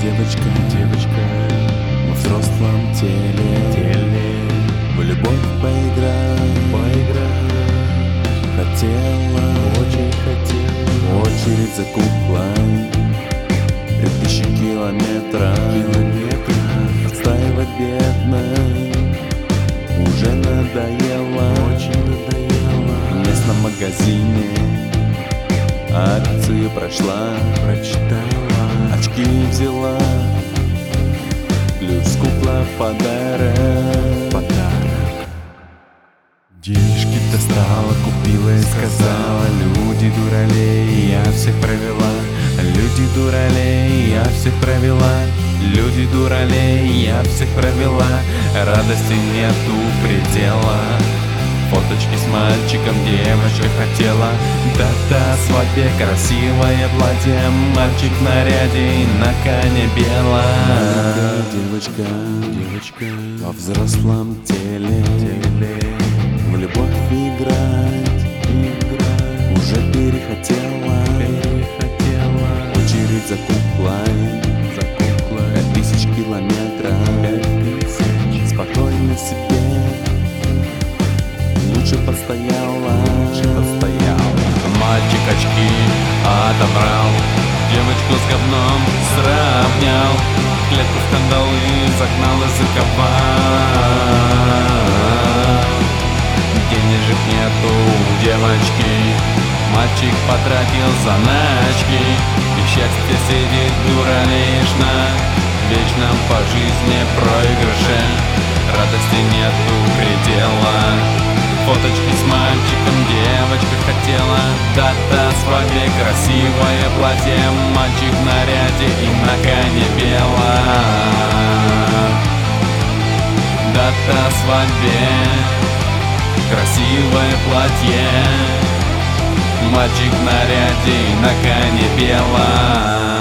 девочка во взрослом теле, в любовь поиграть хотела, очень хотела. Очередь за куклой 3000 километров, отстаивать бедной уже надоело, очень надоело. В местном магазине акцию прочитала, очки взяла, плюс кукла в подарок. Денежки достала, купила и сказала: люди дуралей, я всех провела. Люди дуралей, я всех провела. Люди дуралей, я всех провела. Радости нету предела. Фоточки с мальчиком девочка хотела. Да-да, свадьбе красивое платье, мальчик в наряде и на коне бела. Девочка во взрослом теле, в любовь играть уже перехотела. Очередь за куклой 5000 километров, спокойно себе лучше постояла. Мальчик очки отобрал, девочку с говном сравнял, клетку в кандалы загнал и заковал. Денежек нету у девочки, мальчик потратил заначки, и счастье сидит дуралишно, вечно по жизни проигрыше. Радости нету предела. Фоточки с мальчиком девочка хотела. Да-да, свадьбе красивое платье, мальчик в наряде и на коне бела. Да-да, свадьбе красивое платье, мальчик в наряде и на коне бела.